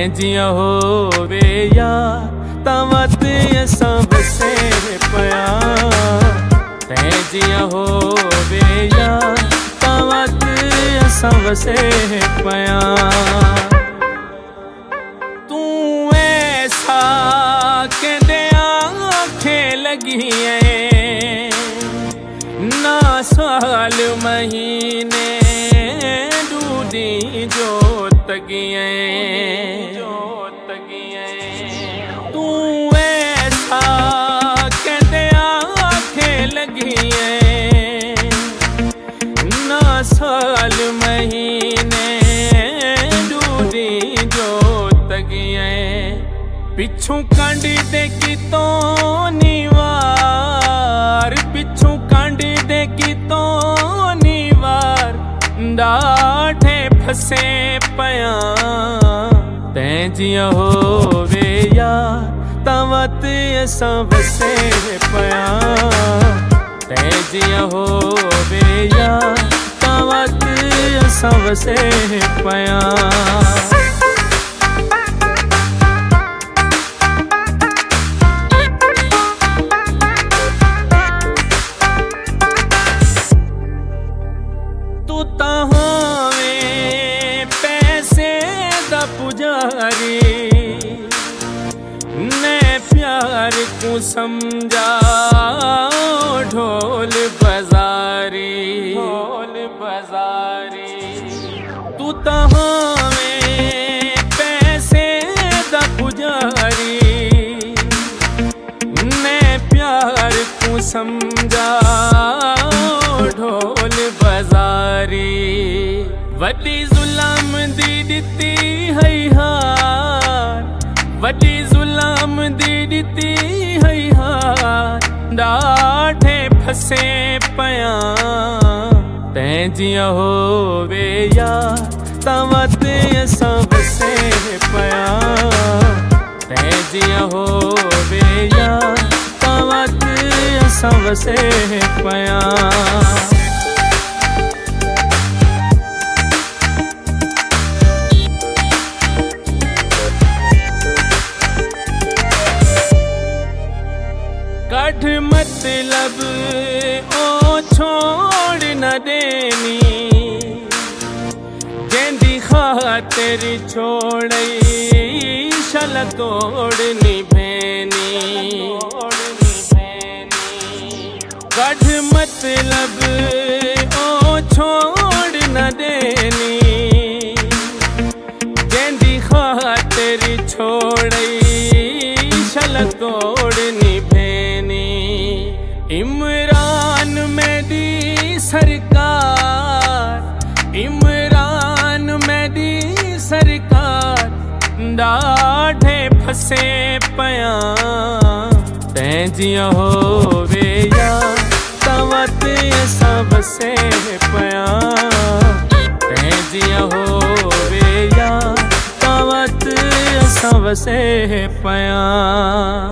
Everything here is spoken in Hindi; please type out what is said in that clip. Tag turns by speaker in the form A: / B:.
A: तैं जियां होवे यार तवत असां वसे पया। तैं जियां होवे यार तवत असां वसे पया। तू ऐसा कहदे आखे लगी है ना साल महीने दूधी जोत गिए। तू ऐसा कहदे आखे लगी है ना साल महीने दूधी जोत गिए। पिछू कांडी दे की तो नीवार, पिछू कांडी दे की तो नीवार डाठे फसे पया। तैं जियां होवे यार तवत असां वसे पया। तैं जियां होवे यार तवत असां वसे पया। तू तां होवे पैसे दा पुजारी ने प्यार को समझा ढोल बजारी। तू तां होवे पैसे दा पुजारी ने प्यार को समझा ढोल बजारी। वड्डी जुल्म दी दित्ती है हार, वड्डी जुल्म दी दित्ती है हार डाठे फसे पया। तैं जियां होवे यार तवत असां वसे पया। तैं जियां होवे यार तवत असां वसे पया। कठ मतलब ओ छोड़ न देनी जेंदी खातिर छोड़ई शल तोड़नी भेनी। कठ मतलब ओ छोड़ न देनी जेंदी खातिर छोड़ई शल तोड़नी भेनी। इमरान मेरी सरकार, इमरान मेरी सरकार डाठे फसे पया। तैं जियां होवे यार तवत असां वसे पया। तैं जियां होवे यार तवत असां वसे पया।